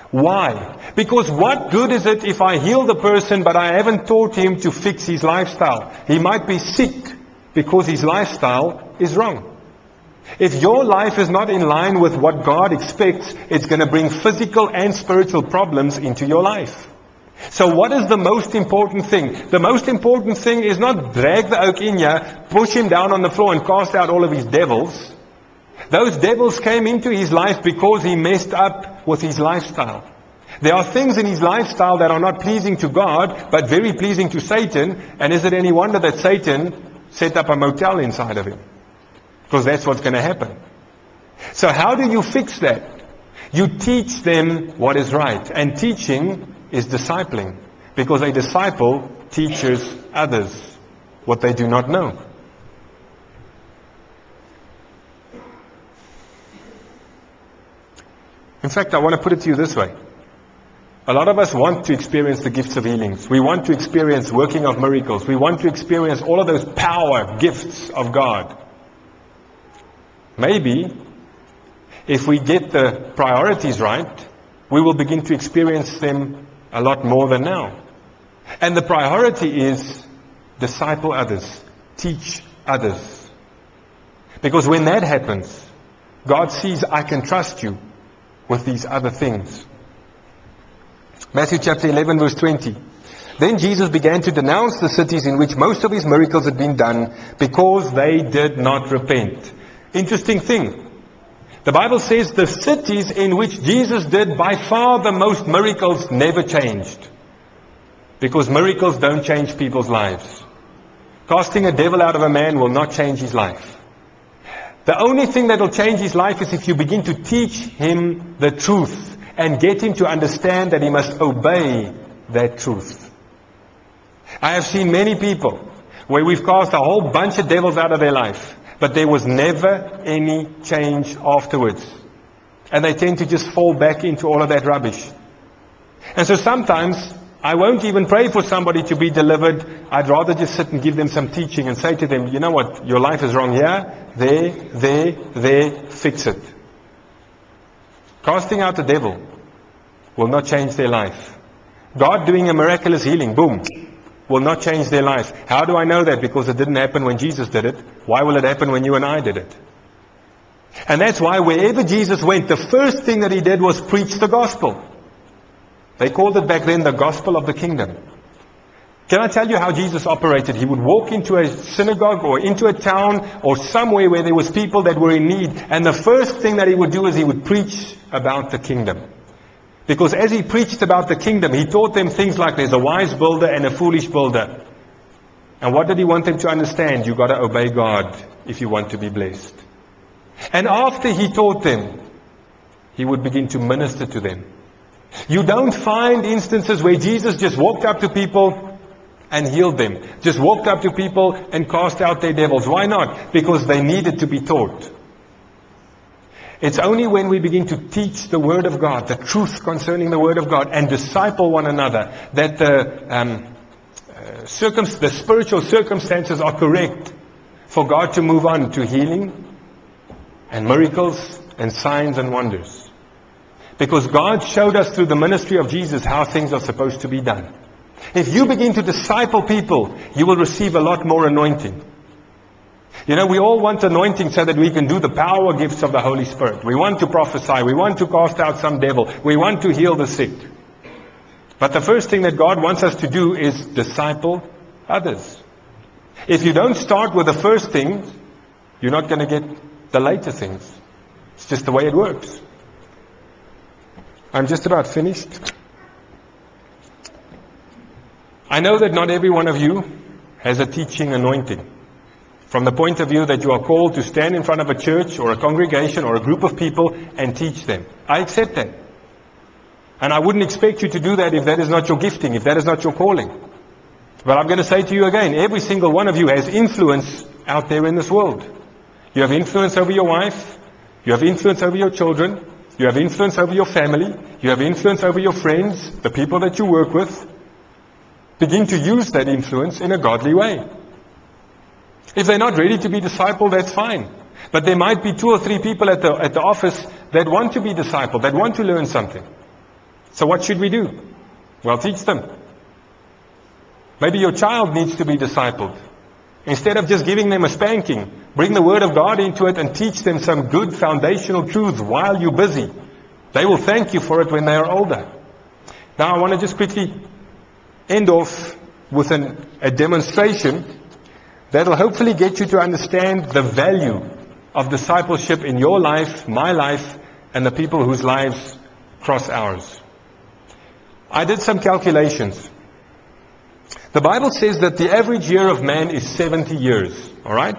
Why? Because what good is it if I heal the person but I haven't taught him to fix his lifestyle? He might be sick because his lifestyle is wrong. If your life is not in line with what God expects, it's going to bring physical and spiritual problems into your life. So what is the most important thing? The most important thing is not drag the oak in here, push him down on the floor and cast out all of his devils. Those devils came into his life because he messed up with his lifestyle. There are things in his lifestyle that are not pleasing to God, but very pleasing to Satan. And is it any wonder that Satan set up a motel inside of him? Because that's what's going to happen. So how do you fix that? You teach them what is right. And teaching is discipling. Because a disciple teaches others what they do not know. In fact, I want to put it to you this way. A lot of us want to experience the gifts of healings. We want to experience working of miracles. We want to experience all of those power gifts of God. Maybe, if we get the priorities right, we will begin to experience them a lot more than now. And the priority is disciple others, teach others. Because when that happens, God sees, I can trust you with these other things. Matthew chapter eleven verse twenty. Then Jesus began to denounce the cities in which most of his miracles had been done, because they did not repent. Interesting thing. The Bible says the cities in which Jesus did by far the most miracles never changed. Because miracles don't change people's lives. Casting a devil out of a man will not change his life. The only thing that will change his life is if you begin to teach him the truth and get him to understand that he must obey that truth. I have seen many people where we've cast a whole bunch of devils out of their life, but there was never any change afterwards. And they tend to just fall back into all of that rubbish. And so sometimes I won't even pray for somebody to be delivered. I'd rather just sit and give them some teaching and say to them, you know what, your life is wrong here, there, there, there, fix it. Casting out the devil will not change their life. God doing a miraculous healing, boom, will not change their life. How do I know that? Because it didn't happen when Jesus did it. Why will it happen when you and I did it? And that's why wherever Jesus went, the first thing that he did was preach the gospel. They called it back then the gospel of the kingdom. Can I tell you how Jesus operated? He would walk into a synagogue or into a town or somewhere where there was people that were in need. And the first thing that he would do is he would preach about the kingdom. Because as he preached about the kingdom, he taught them things like there's a wise builder and a foolish builder. And what did he want them to understand? You've got to obey God if you want to be blessed. And after he taught them, he would begin to minister to them. You don't find instances where Jesus just walked up to people and healed them. Just walked up to people and cast out their devils. Why not? Because they needed to be taught. It's only when we begin to teach the Word of God, the truth concerning the Word of God, and disciple one another, that the um, uh, circum- the spiritual circumstances are correct for God to move on to healing and miracles and signs and wonders. Because God showed us through the ministry of Jesus how things are supposed to be done. If you begin to disciple people, you will receive a lot more anointing. You know, we all want anointing so that we can do the power gifts of the Holy Spirit. We want to prophesy. We want to cast out some devil. We want to heal the sick. But the first thing that God wants us to do is disciple others. If you don't start with the first thing, you're not going to get the later things. It's just the way it works. I'm just about finished. I know that not every one of you has a teaching anointing. From the point of view that you are called to stand in front of a church or a congregation or a group of people and teach them. I accept that. And I wouldn't expect you to do that if that is not your gifting, if that is not your calling. But I'm going to say to you again, every single one of you has influence out there in this world. You have influence over your wife. You have influence over your children. You have influence over your family. You have influence over your friends, the people that you work with. Begin to use that influence in a godly way. If they're not ready to be discipled, that's fine. But there might be two or three people at the, at the office that want to be discipled, that want to learn something. So what should we do? Well, teach them. Maybe your child needs to be discipled. Instead of just giving them a spanking, bring the Word of God into it and teach them some good foundational truths while you're busy. They will thank you for it when they are older. Now, I want to just quickly end off with an, a demonstration that'll hopefully get you to understand the value of discipleship in your life, my life, and the people whose lives cross ours. I did some calculations. The Bible says that the average year of man is seventy years. All right?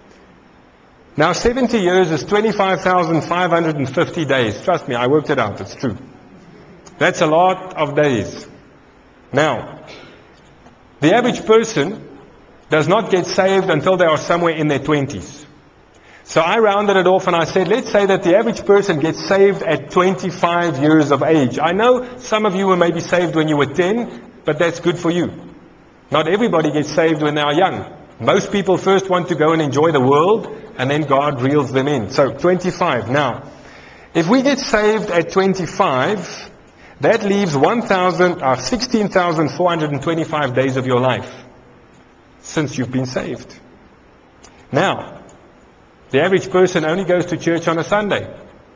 Now, seventy years is twenty-five thousand five hundred fifty days. Trust me, I worked it out. It's true. That's a lot of days. Now, the average person does not get saved until they are somewhere in their twenties. So I rounded it off and I said, let's say that the average person gets saved at twenty-five years of age. I know some of you were maybe saved when you were ten, but that's good for you. Not everybody gets saved when they are young. Most people first want to go and enjoy the world, and then God reels them in. So twenty-five. Now, if we get saved at twenty-five, that leaves one thousand, uh, sixteen thousand four hundred twenty-five days of your life since you've been saved. Now, the average person only goes to church on a Sunday.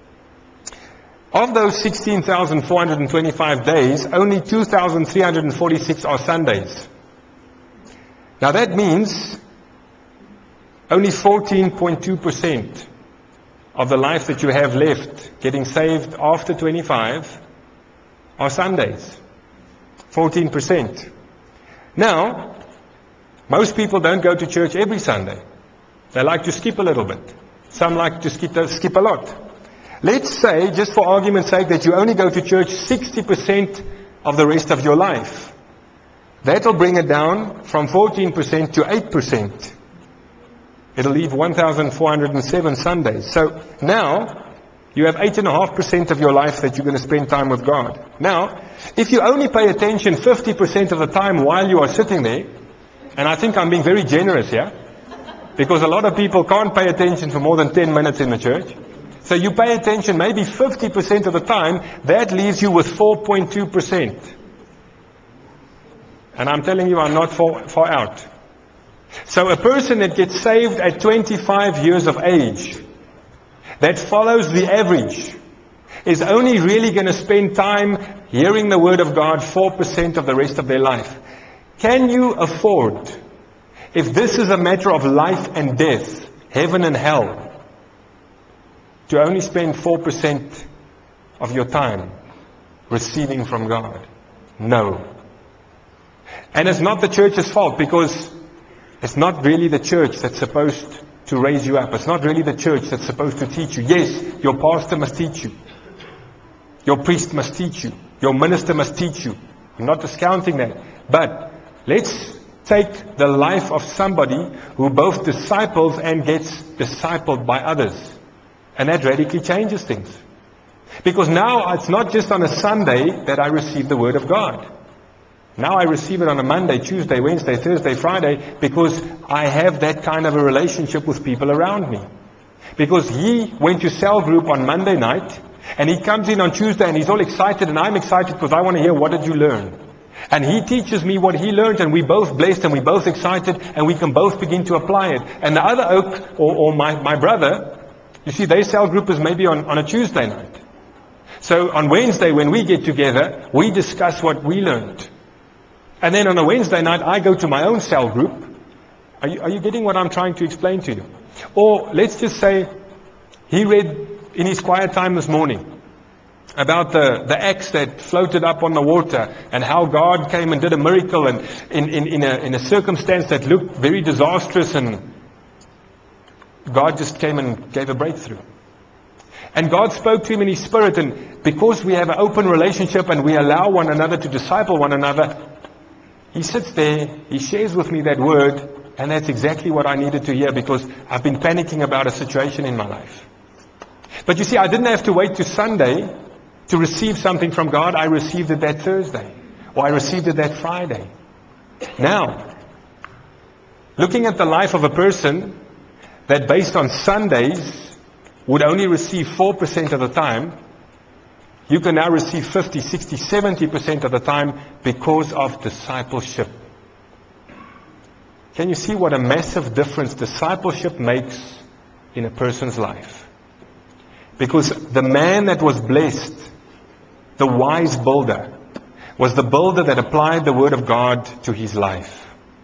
Of those sixteen thousand four hundred twenty-five days, only two thousand three hundred forty-six are Sundays. Now that means only fourteen point two percent of the life that you have left getting saved after twenty-five are Sundays. fourteen percent. Now, most people don't go to church every Sunday. They like to skip a little bit. Some like to skip, skip a lot. Let's say, just for argument's sake, that you only go to church sixty percent of the rest of your life. That'll bring it down from fourteen percent to eight percent. It'll leave one thousand four hundred seven Sundays. So now, you have eight point five percent of your life that you're going to spend time with God. Now, if you only pay attention fifty percent of the time while you are sitting there, and I think I'm being very generous here, because a lot of people can't pay attention for more than ten minutes in the church. So you pay attention maybe fifty percent of the time, that leaves you with four point two percent. And I'm telling you, I'm not far, far out. So a person that gets saved at twenty-five years of age, that follows the average, is only really going to spend time hearing the Word of God four percent of the rest of their life. Can you afford, if this is a matter of life and death, heaven and hell, to only spend four percent of your time receiving from God? No. And it's not the church's fault, because it's not really the church that's supposed to raise you up. It's not really the church that's supposed to teach you. Yes, your pastor must teach you. Your priest must teach you. Your minister must teach you. I'm not discounting that. But let's take the life of somebody who both disciples and gets discipled by others. And that radically changes things. Because now it's not just on a Sunday that I receive the Word of God. Now I receive it on a Monday, Tuesday, Wednesday, Thursday, Friday, because I have that kind of a relationship with people around me. Because he went to cell group on Monday night, and he comes in on Tuesday and he's all excited, and I'm excited because I want to hear, what did you learn? And he teaches me what he learned, and we both blessed and we both excited, and we can both begin to apply it. And the other oak, or, or my, my brother, you see, their cell group is maybe on, on a Tuesday night. So on Wednesday when we get together, we discuss what we learned. And then on a Wednesday night, I go to my own cell group. Are you, are you getting what I'm trying to explain to you? Or let's just say, he read in his quiet time this morning about the, the axe that floated up on the water, and how God came and did a miracle, and in, in, in, a, in a circumstance that looked very disastrous, and God just came and gave a breakthrough. And God spoke to him in his spirit, and because we have an open relationship and we allow one another to disciple one another, he sits there, he shares with me that word, and that's exactly what I needed to hear, because I've been panicking about a situation in my life. But you see, I didn't have to wait to Sunday to receive something from God. I received it that Thursday, or I received it that Friday. Now, looking at the life of a person that based on Sundays would only receive four percent of the time, you can now receive fifty, sixty, seventy percent of the time because of discipleship. Can you see what a massive difference discipleship makes in a person's life? Because the man that was blessed, the wise builder, was the builder that applied the Word of God to his life.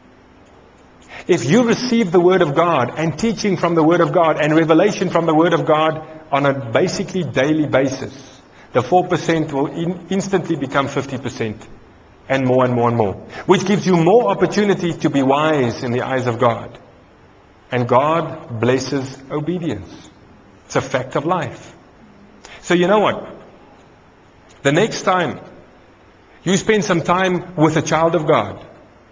If you receive the Word of God and teaching from the Word of God and revelation from the Word of God on a basically daily basis, the four percent will in instantly become fifty percent and more and more and more. Which gives you more opportunity to be wise in the eyes of God. And God blesses obedience. It's a fact of life. So you know what? The next time you spend some time with a child of God,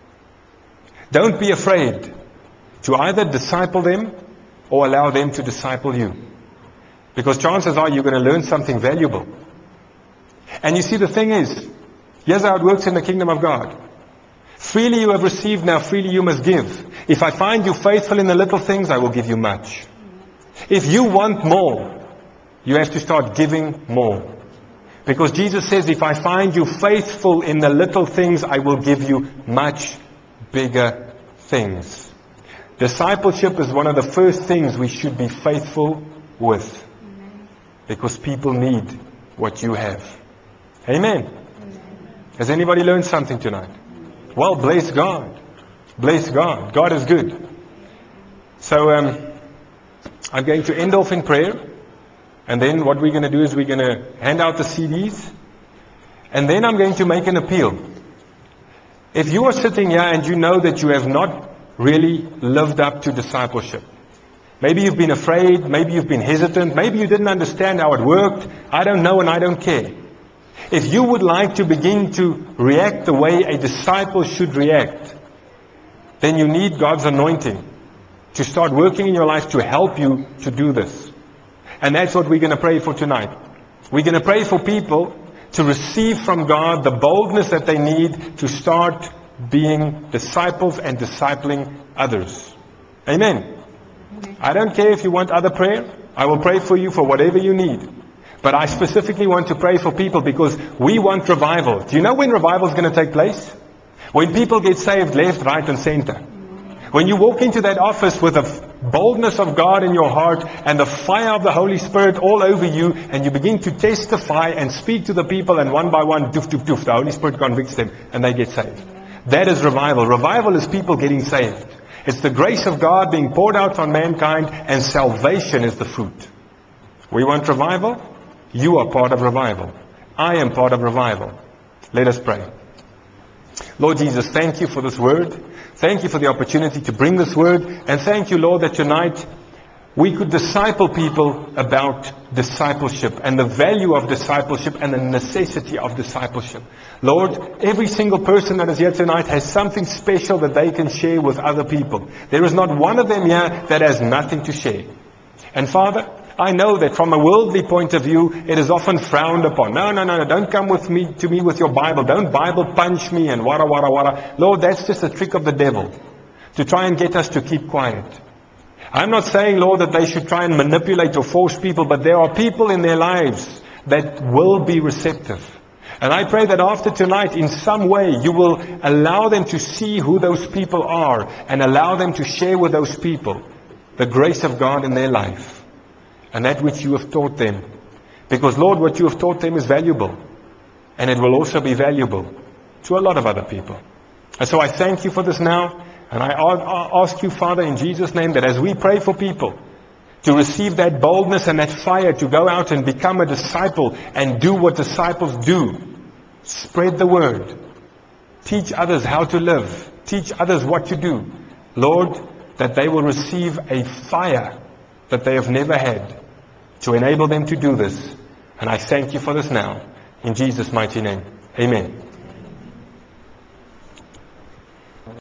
don't be afraid to either disciple them or allow them to disciple you. Because chances are you're going to learn something valuable. And you see, the thing is, here's how it works in the kingdom of God. Freely you have received, now freely you must give. If I find you faithful in the little things, I will give you much. If you want more, you have to start giving more. Because Jesus says, if I find you faithful in the little things, I will give you much bigger things. Discipleship is one of the first things we should be faithful with. Because people need what you have. Amen. Has anybody learned something tonight? Well, bless God. Bless God. God is good. So um, I'm going to end off in prayer. And then what we're going to do is we're going to hand out the C Ds. And then I'm going to make an appeal. If you are sitting here and you know that you have not really lived up to discipleship. Maybe you've been afraid. Maybe you've been hesitant. Maybe you didn't understand how it worked. I don't know and I don't care. If you would like to begin to react the way a disciple should react, then you need God's anointing to start working in your life to help you to do this. And that's what we're going to pray for tonight. We're going to pray for people to receive from God the boldness that they need to start being disciples and discipling others. Amen. I don't care if you want other prayer. I will pray for you for whatever you need. But I specifically want to pray for people because we want revival. Do you know when revival is going to take place? When people get saved left, right, and center. When you walk into that office with the boldness of God in your heart and the fire of the Holy Spirit all over you, and you begin to testify and speak to the people, and one by one, doof, doof, doof, the Holy Spirit convicts them and they get saved. That is revival. Revival is people getting saved. It's the grace of God being poured out on mankind, and salvation is the fruit. We want revival. You are part of revival. I am part of revival. Let us pray. Lord Jesus, thank you for this word. Thank you for the opportunity to bring this word. And thank you, Lord, that tonight we could disciple people about discipleship and the value of discipleship and the necessity of discipleship. Lord, every single person that is here tonight has something special that they can share with other people. There is not one of them here that has nothing to share. And Father, I know that from a worldly point of view, it is often frowned upon. No, no, no, no, don't come with me to me with your Bible. Don't Bible punch me and wara, wara, wara. Lord, that's just a trick of the devil to try and get us to keep quiet. I'm not saying, Lord, that they should try and manipulate or force people, but there are people in their lives that will be receptive. And I pray that after tonight, in some way, you will allow them to see who those people are and allow them to share with those people the grace of God in their life and that which you have taught them. Because, Lord, what you have taught them is valuable, and it will also be valuable to a lot of other people. And so I thank you for this now, and I ask you, Father, in Jesus' name, that as we pray for people to receive that boldness and that fire to go out and become a disciple and do what disciples do, spread the word, teach others how to live, teach others what to do, Lord, that they will receive a fire that they have never had to enable them to do this. And I thank you for this now. In Jesus' mighty name. Amen.